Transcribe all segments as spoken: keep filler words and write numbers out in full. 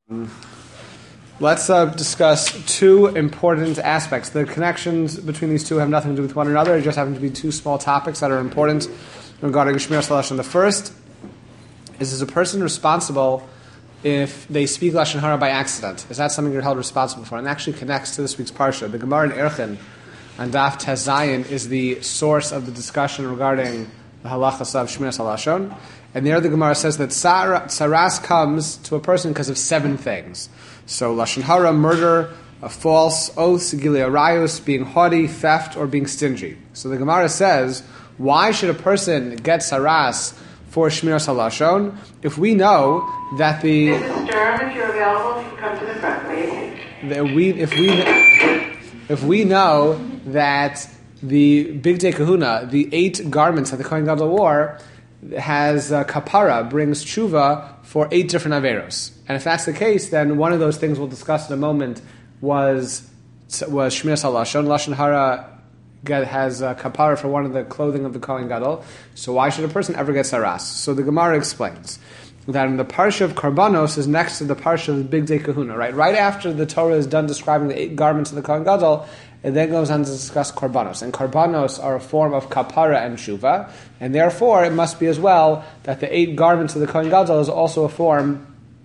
Let's uh, discuss two important aspects. The connections between these two have nothing to do with one another. It just happen to be two small topics that are important regarding Shmiras Lashon. The first is, is a person responsible if they speak Lashon Hara by accident? Is that something you're held responsible for? And it actually connects to this week's Parsha. The Gemara in Erchin and Daf Tes Zayin is the source of the discussion regarding the halachas of Shmiras Lashon. And there the Gemara says that tsaras comes to a person because of seven things. So Lashon Hara, murder, a false oath, Sigilei Arayos, being haughty, theft, or being stingy. So the Gemara says, why should a person get tsaras for Shmiras Lashon if we know that the... Missus Sturm, if you're available, you can come to the front, please. That we, if we, if we know that the Big Day Kahuna, the eight garments that the Kohen Gadol wore, has uh, kapara, brings tshuva for eight different averos. And if that's the case, then one of those things we'll discuss in a moment was was Shmiras Lashon. Lashon Hara has uh, kapara for one of the clothing of the Kohen Gadol. So why should a person ever get saras? So the Gemara explains that in the parsha of Karbanos is next to the parsha of the Big Day Kahuna. Right, right after the Torah is done describing the eight garments of the Kohen Gadol, it then goes on to discuss korbanos. And korbanos are a form of kapara and shuva, and therefore it must be as well that the eight garments of the Kohen Gadol is also a form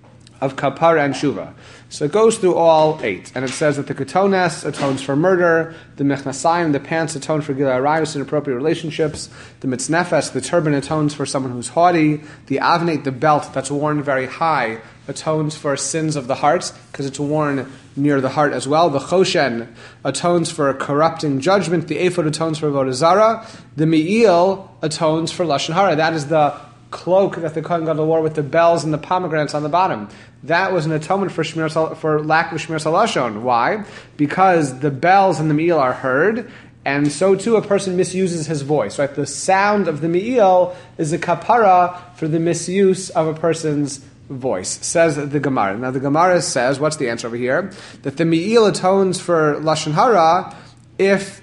of kapara and shuva. So it goes through all eight. And it says that the ketones atones for murder, the mechnasayim, the pants, atone for gilei arayos, inappropriate relationships, the mitznefes, the turban, atones for someone who's haughty, the avnate, the belt that's worn very high, atones for sins of the heart, because it's worn near the heart as well. The choshen atones for corrupting judgment. The ephod atones for avodah zarah. The me'il atones for lashon hara. That is the cloak that the Kohen Gadol wore with the bells and the pomegranates on the bottom. That was an atonement for shmiras, for lack of Shmiras Lashon. Why? Because the bells and the me'il are heard, and so too a person misuses his voice. Right? The sound of the me'il is a kapara for the misuse of a person's voice, says the Gemara. Now the Gemara says, what's the answer over here? That the me'il atones for Lashon Hara if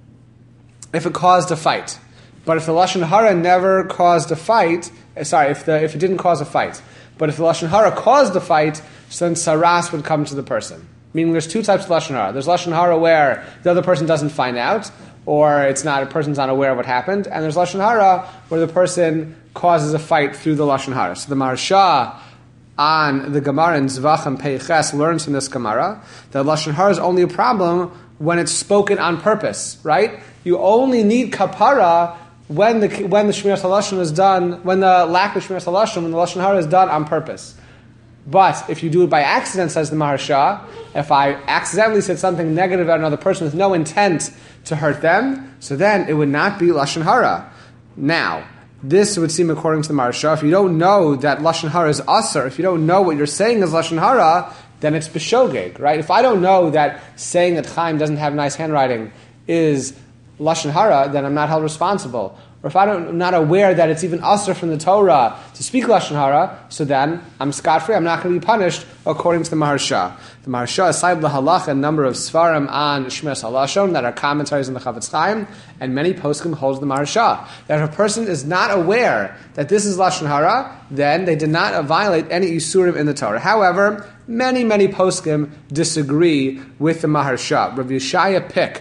if it caused a fight. But if the Lashon Hara never caused a fight, sorry, if the if it didn't cause a fight, but if the Lashon Hara caused a fight, so then saras would come to the person. Meaning there's two types of Lashon Hara. There's Lashon Hara where the other person doesn't find out, or it's not, a person's not aware of what happened, and there's Lashon Hara where the person causes a fight through the Lashon Hara. So the Maharsha on the Gemara in Zvachim Peiches learns from this Gemara that Lashon Hara is only a problem when it's spoken on purpose, right? You only need kapara when the when the Shmiras Lashon is done, when the lack of Shmiras Lashon, when the Lashon Hara is done on purpose. But if you do it by accident, says the Maharsha, if I accidentally said something negative about another person with no intent to hurt them, so then it would not be Lashon Hara. Now, this would seem according to the Maharsha, if you don't know that Lashon Hara is asur, if you don't know what you're saying is Lashon Hara, then it's b'shogeg, right? If I don't know that saying that Chaim doesn't have nice handwriting is Lashon Hara, then I'm not held responsible. Or if I don't, I'm not aware that it's even asur from the Torah to speak Lashon Hara, so then I'm scot-free, I'm not going to be punished according to the Maharsha. The Maharsha is cited l'halach a number of svarim on Shmiras Lashon that are commentaries in the Chavetz Chaim, and many poskim holds the Maharsha. That if a person is not aware that this is Lashon Hara, then they did not violate any isurim in the Torah. However, many, many poskim disagree with the Maharsha. Rav Yeshaya Pick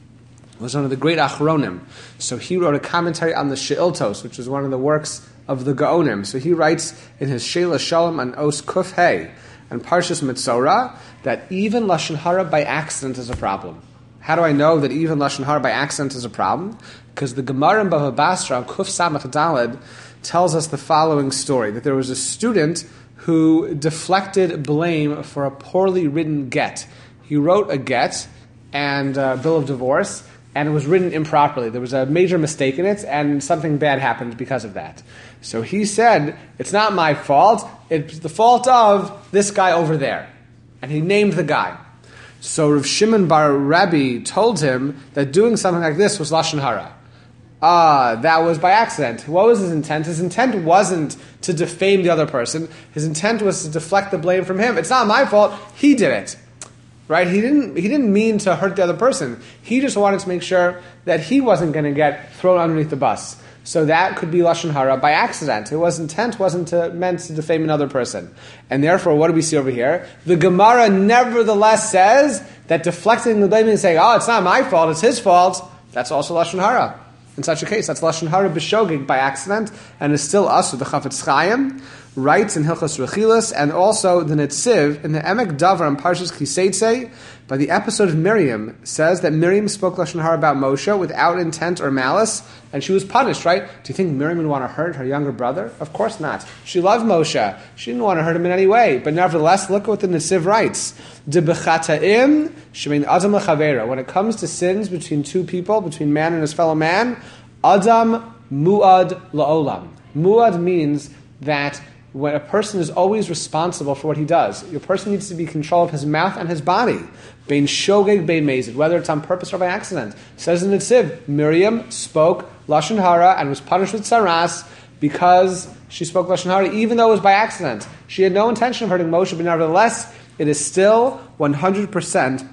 was one of the great Achronim. So he wrote a commentary on the She'iltos, which was one of the works of the Gaonim. So he writes in his Sheila Shalom on Os Kuf Hey and Parshas Mitzorah that even Lashon Hara by accident is a problem. How do I know that even Lashon Hara by accident is a problem? Because the Gemara in Bava Basra on Kuf Samach Daled tells us the following story, that there was a student who deflected blame for a poorly written get. He wrote a get and a bill of divorce, and it was written improperly. There was a major mistake in it, and something bad happened because of that. So he said, it's not my fault, it's the fault of this guy over there. And he named the guy. So Rav Shimon bar Rabbi told him that doing something like this was Lashon Hara. Ah, that was by accident. What was his intent? His intent wasn't to defame the other person. His intent was to deflect the blame from him. It's not my fault, he did it. Right? He didn't he didn't mean to hurt the other person. He just wanted to make sure that he wasn't going to get thrown underneath the bus. So that could be lashon hara by accident. It was intent wasn't to, meant to defame another person, and therefore, what do we see over here? The Gemara nevertheless says that deflecting the blame and saying, "Oh, it's not my fault; it's his fault." That's also lashon hara. In such a case, that's lashon hara b'shogeg by accident, and is still asu. The Chafetz Chaim writes in Hilchos Rechilas, and also the Netziv in the Emek Davar and Parshas Kiseitze, by the episode of Miriam, says that Miriam spoke lashon hara about Moshe without intent or malice, and she was punished. Right? Do you think Miriam would want to hurt her younger brother? Of course not. She loved Moshe. She didn't want to hurt him in any way. But nevertheless, look at what the Netziv writes: De b'chata'im shemein adam lechavera. When it comes to sins between two people, between man and his fellow man, adam muad la'olam. Muad means that when a person is always responsible for what he does, your person needs to be in control of his mouth and his body. Bein shogeg, bein mazid, whether it's on purpose or by accident. Says in the Netziv, Miriam spoke lashon hara and was punished with saras because she spoke lashon hara, even though it was by accident. She had no intention of hurting Moshe, but nevertheless, it is still one hundred percent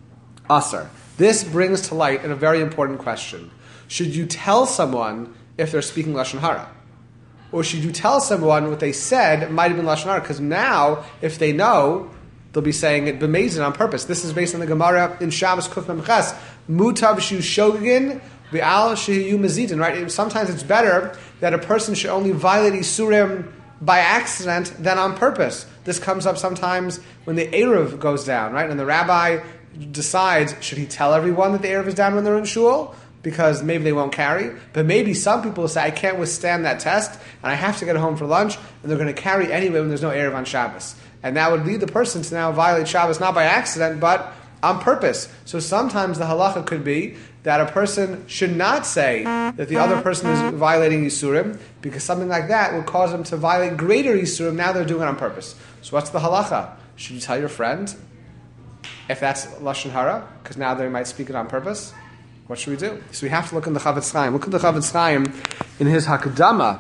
asr. This brings to light a very important question. Should you tell someone if they're speaking lashon hara? Or should you tell someone what they said might have been lashon hara? Because now, if they know, they'll be saying it b'mezid on purpose. This is based on the Gemara in Shabbos Kuf Mem Ches. Mutav shu shogegin v'al shehiyu mezidin. Right? Sometimes it's better that a person should only violate isurim by accident than on purpose. This comes up sometimes when the Eruv goes down, right? And the rabbi decides, should he tell everyone that the Eruv is down when they're in shul? Because maybe they won't carry. But maybe some people will say, I can't withstand that test, and I have to get home for lunch, and they're going to carry anyway when there's no Eruv on Shabbos. And that would lead the person to now violate Shabbos, not by accident, but on purpose. So sometimes the halacha could be that a person should not say that the other person is violating Yisurim, because something like that would cause them to violate greater Yisurim. Now they're doing it on purpose. So what's the halacha? Should you tell your friend if that's lashon hara? Because now they might speak it on purpose. What should we do? So we have to look in the Chafetz Chaim. Look at the Chafetz Chaim in his Hakdama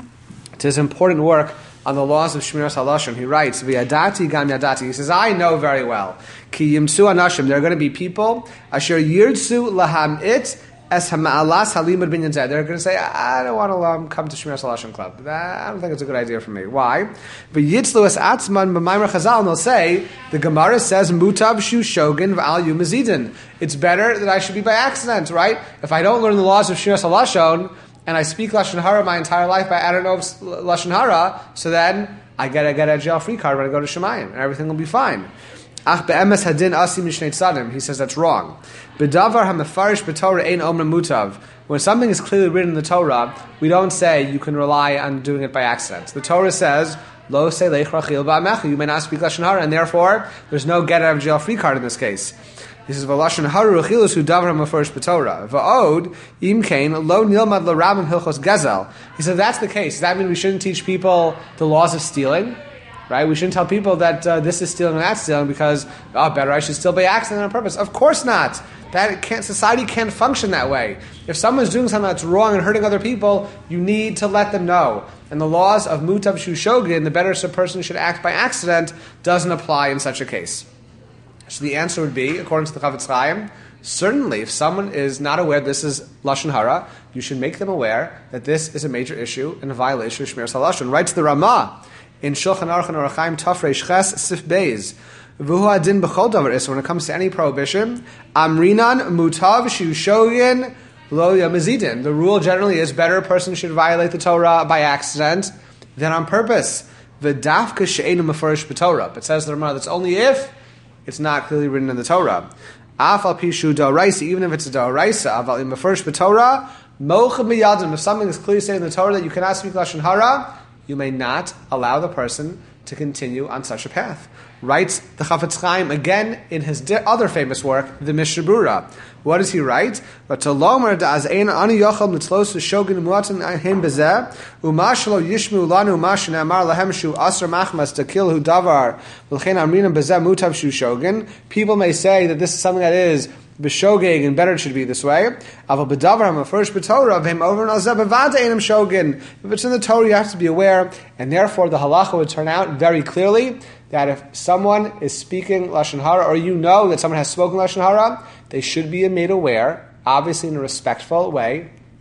to his important work on the laws of Shmiras HaLashon. He writes, V'yadati gam yadati. He says, I know very well. Ki yimtzu anashim. There are going to be people, asher yirtzu lahamit es hama'alas halimud binyan zeh. They're going to say, I don't want to um, come to Shmiras HaLashon Club. I don't think it's a good idea for me. Why? V'yitzlu es atzman b'maimar chazal. And they'll say, the Gemara says, mutav shu shogin v'al yu mazidin. It's better that I should be by accident, right? If I don't learn the laws of Shmiras HaLashon, and I speak lashon hara my entire life, but I don't know lashon hara, so then I get a get a jail free card when I go to Shemayim, and everything will be fine. Ach be'emes hadin asi mishnei tzadim. He says that's wrong. B'davar hamefarish b'torah ein omra mutav. When something is clearly written in the Torah, we don't say you can rely on doing it by accident. The Torah says lo selech rachil ba'amecha. You may not speak lashon hara, and therefore there's no get out of jail free card in this case. This is v'lashon hara rechilus hu davar hamefarish b'torah. Va'od im kain lo nilmad l'rabim hilchos gezel. He said that's the case. Does that mean we shouldn't teach people the laws of stealing? Right? We shouldn't tell people that uh, this is stealing and that's stealing because, oh, better I should steal by accident on purpose. Of course not. That can't, society can't function that way. If someone's doing something that's wrong and hurting other people, you need to let them know. And the laws of mutav shu shogin, the better a person should act by accident, doesn't apply in such a case. So the answer would be, according to the Chafetz Chaim, certainly if someone is not aware this is lashon hara, you should make them aware that this is a major issue and a violation of Shmiras HaLashon. Writes the Ramah in Shulchan Aruch and Orach Chaim Taf Reish Ches Sif Beis. V'hu adin b'chol davar is, when it comes to any prohibition, amrinan mutav shu shogin lo yamazidin. The rule generally is better a person should violate the Torah by accident than on purpose. V'dafka she'enu mefarish b'Torah. But says the Ramah, that's only if it's not clearly written in the Torah. Afal pishu da'oraisa, even if it's a da'oraisa, aval im mefarish b'Torah, mochad miyadim. If something is clearly saying in the Torah that you cannot speak lashon hara, you may not allow the person to continue on such a path. Writes the Chafetz Chaim again in his di- other famous work, the Mishnah Berurah. What does he write? But to lomer da'az ein ani yochel mitzlos shogin muatan him bezeh umashlo yishmu lanu mashin amar lahem shu asr machmas to kill hu davar v'chein amrinam bezeh mutav shu shogin. People may say that this is something that is b'shogeg and better it should be this way. Aval b'davar hamafarish b'torah v'hem over nalzeh b'vada einam shogin. If it's in the Torah, you have to be aware, and therefore the halacha would turn out very clearly that if someone is speaking lashon hara, or you know that someone has spoken lashon hara, they should be made aware, obviously in a respectful way,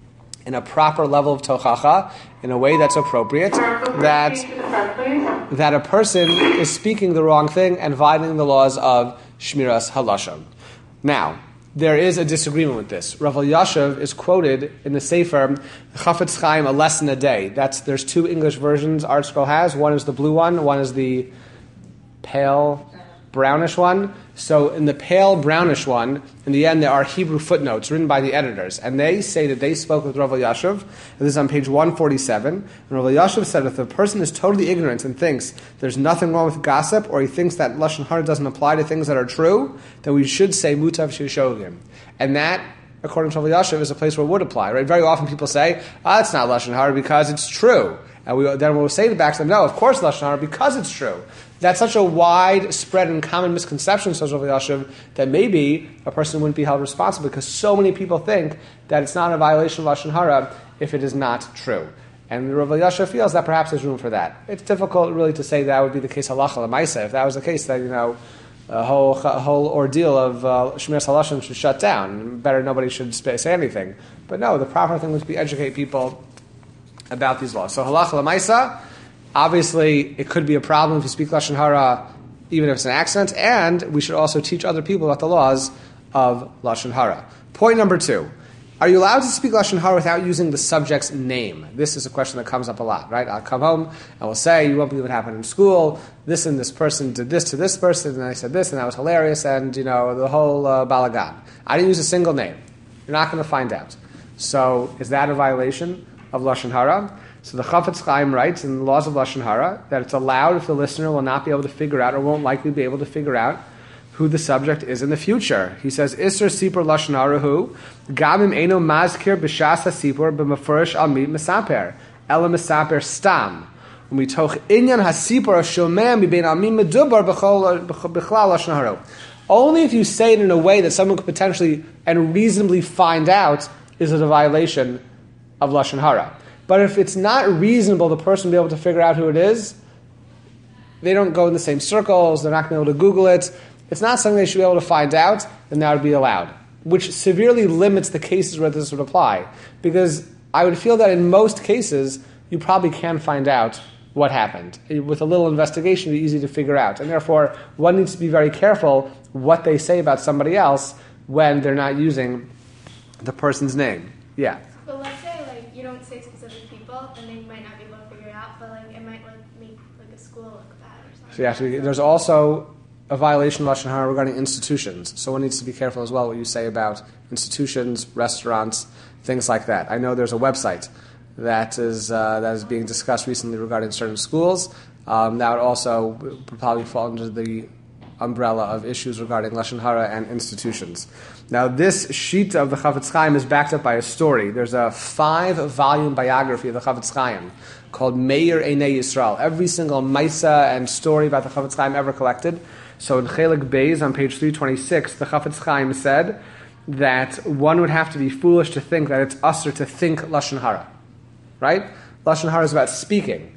in a proper level of tochacha, in a way that's appropriate, that that a person is speaking the wrong thing and violating the laws of Shmiras Halashon. Now, there is a disagreement with this. Rav Elyashiv is quoted in the Sefer Chafetz Chaim, a lesson a day. That's there's two English versions ArtScroll has. One is the blue one, one is the pale brownish one. So in the pale brownish one, in the end there are Hebrew footnotes written by the editors, and they say that they spoke with Rav Elyashiv, and this is on page one forty-seven, and Rav Elyashiv said if the person is totally ignorant and thinks there's nothing wrong with gossip, or he thinks that Lashon Hara doesn't apply to things that are true, then we should say Mutav Shishogim. And that, according to Rav Elyashiv, is a place where it would apply. Right? Very often people say, ah, it's not Lashon Hara because it's true. And we, then we'll say back to them, no, of course Lashon Hara because it's true. That's such a widespread and common misconception, says Rav Elyashiv, that maybe a person wouldn't be held responsible because so many people think that it's not a violation of Lashon Hara if it is not true. And Rav Elyashiv feels that perhaps there's room for that. It's difficult really to say that would be the case halacha l'maisa. If that was the case, then, you know, a whole, a whole ordeal of uh, Shmiras Halashon should shut down. Better nobody should say anything. But no, the proper thing would be educate people about these laws. So halacha l'maisa, obviously it could be a problem if you speak Lashon Hara, even if it's an accident, and we should also teach other people about the laws of Lashon Hara. Point number two, are you allowed to speak Lashon Hara without using the subject's name? This is a question that comes up a lot, right? I'll come home and we'll say, you won't believe what happened in school, this and this person did this to this person, and I said this, and that was hilarious, and, you know, the whole uh, balagan. I didn't use a single name. You're not going to find out. So, is that a violation of Lashon Hara? So the Chafetz Chaim writes in the laws of Lashon Hara that it's allowed if the listener will not be able to figure out or won't likely be able to figure out who the subject is in the future. He says, Isser Sipur Lashon Hara hu, Gamim Eino Mazkir B'Shas HaSipur B'Mefurish Al Mi Mesaper, Ela Mesaper Stam. Umitoch Inyan HaSipur HaShomem B'Bein Al Mi Medubar B'Chlal Lashon Hara. Only if you say it in a way that someone could potentially and reasonably find out is it a violation of Lashon Hara. But if it's not reasonable, the person will be able to figure out who it is, they don't go in the same circles, they're not going to be able to Google it, it's not something they should be able to find out, then that would be allowed. Which severely limits the cases where this would apply. Because I would feel that in most cases, you probably can find out what happened. With a little investigation, it would be easy to figure out. And therefore, one needs to be very careful what they say about somebody else when they're not using the person's name. Yeah. But let's say, like, you don't say specific people, and they might not be able to figure it out, but, like, it might, like, make, like, a school look bad or something. So you have to be, there's also a violation of Lashon Hara regarding institutions. So one needs to be careful as well what you say about institutions, restaurants, things like that. I know there's a website that is uh, that is being discussed recently regarding certain schools. Um, that would also probably fall under the umbrella of issues regarding Lashon Hara and institutions. Now, this sheet of the Chafetz Chaim is backed up by a story. There's a five-volume biography of the Chafetz Chaim called Meir Einei Yisrael. Every single Maisa and story about the Chafetz Chaim ever collected. So in Chelik Beis, on page three twenty-six, the Chafetz Chaim said that one would have to be foolish to think that it's usher to think Lashon Hara. Right? Lashon Hara is about speaking.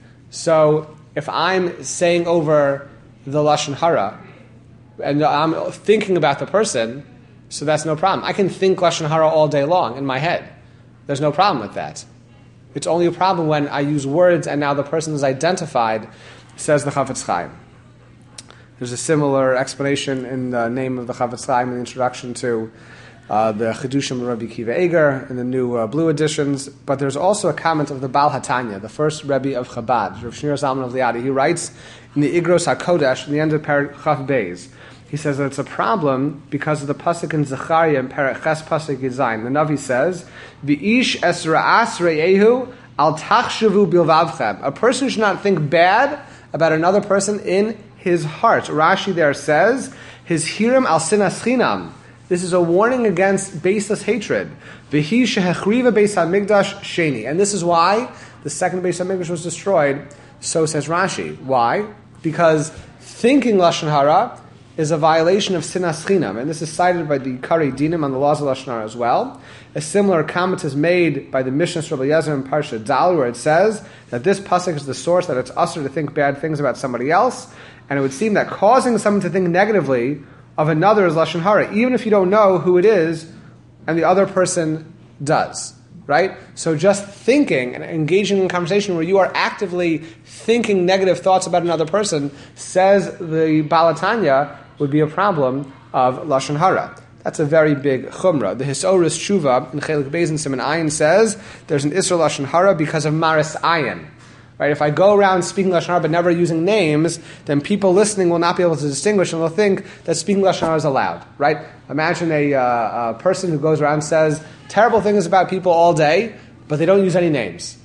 So if I'm saying over the Lashon Hara, and I'm thinking about the person, so that's no problem. I can think Lashon Hara all day long in my head. There's no problem with that. It's only a problem when I use words and now the person is identified, says the Chafetz Chaim. There's a similar explanation in the name of the Chafetz Chaim in the introduction to uh, the Chedushim of Rabbi Akiva Eger in the new uh, blue editions. But there's also a comment of the Baal HaTanya, the first Rebbe of Chabad, Rav Shneur Zalman of Liadi. He writes in the Igros HaKodesh, in the end of Perek Chaf Beis, he says that it's a problem because of the pasuk in Zechariah in Perek Ches pasuk Yizayin. The Navi says, "V'ish es ra'as re'ehu al tachshavu bilvavchem." A person should not think bad about another person in his heart. Rashi there says, "His hirim al sinas chinam." This is a warning against baseless hatred. V'hi shehechriva beis hamikdash sheni. And this is why the second Beis Hamikdash was destroyed. So says Rashi. Why? Because thinking Lashon Hara is a violation of sinas chinam, and this is cited by the Kari Dinim on the laws of Lashon Hara as well. A similar comment is made by the Mishnah Rabbi Yezer in Parsha Dal, where it says that this pasuk is the source that it's usher to think bad things about somebody else, and it would seem that causing someone to think negatively of another is Lashon Hara, even if you don't know who it is, and the other person does. right? So just thinking and engaging in conversation where you are actively thinking negative thoughts about another person, says the Baal HaTanya, would be a problem of Lashon Hara. That's a very big chumrah. The Hisorus Tshuva in Chelik Beis and Siman Ayin says there's an Isra Lashon Hara because of Maris Ayin. Right? If I go around speaking Lashon Hara but never using names, then people listening will not be able to distinguish and they'll think that speaking Lashon Hara is allowed. Right? Imagine a, uh, a person who goes around and says terrible things about people all day, but they don't use any names.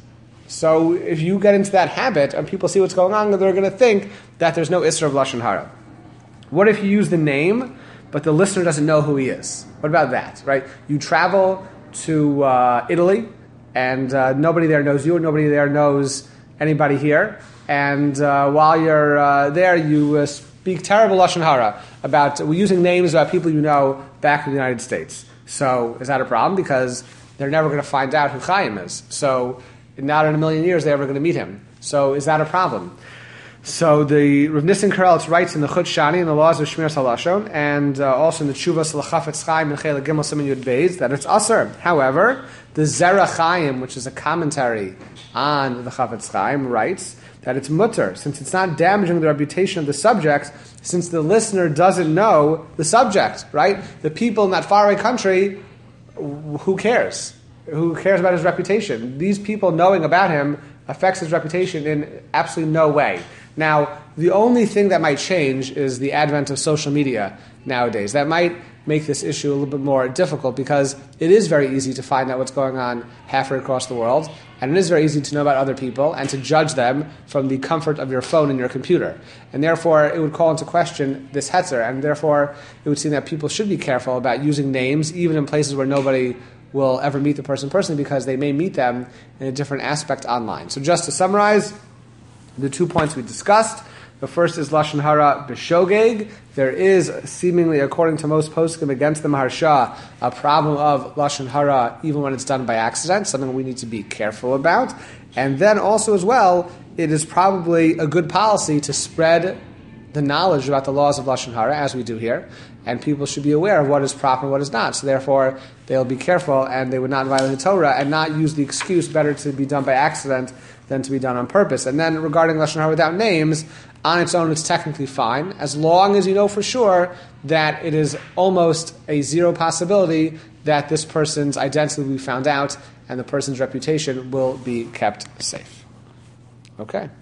So if you get into that habit and people see what's going on, they're going to think that there's no Isra of Lashon Hara. What if you use the name, but the listener doesn't know who he is? What about that? Right? You travel to uh, Italy, and uh, nobody there knows you, and nobody there knows anybody here, and uh, while you're uh, there, you uh, speak terrible Lashon Hara about uh, using names about people you know back in the United States. So is that a problem? Because they're never going to find out who Chaim is. So not in a million years they're ever going to meet him. So is that a problem? So the Rav Nissen Karelitz writes in the Chut Shani in the laws of Shmiras HaLashon, and uh, also in the Tshuvas L'Chafetz Chaim in Chelik Gimel Siman Yud Beis, that it's asur. However, the Zera Chaim, which is a commentary on the Chafetz Chaim, writes that it's mutter, since it's not damaging the reputation of the subject, since the listener doesn't know the subject, right? The people in that faraway country, who cares? Who cares about his reputation? These people knowing about him affects his reputation in absolutely no way. Now, the only thing that might change is the advent of social media nowadays. That might make this issue a little bit more difficult because it is very easy to find out what's going on halfway across the world, and it is very easy to know about other people and to judge them from the comfort of your phone and your computer. And therefore, it would call into question this hetzer, and therefore, it would seem that people should be careful about using names, even in places where nobody will ever meet the person personally, because they may meet them in a different aspect online. So just to summarize, the two points we discussed. The first is Lashon Hara b'shogeg. There is, seemingly, according to most poskim against the Maharsha, a problem of Lashon Hara even when it's done by accident, something we need to be careful about. And then also as well, it is probably a good policy to spread the knowledge about the laws of Lashon Hara, as we do here, and people should be aware of what is proper and what is not. So therefore, they'll be careful and they would not violate the Torah and not use the excuse better to be done by accident than to be done on purpose. And then regarding Lashon Hara without names, on its own it's technically fine, as long as you know for sure that it is almost a zero possibility that this person's identity will be found out and the person's reputation will be kept safe. Okay.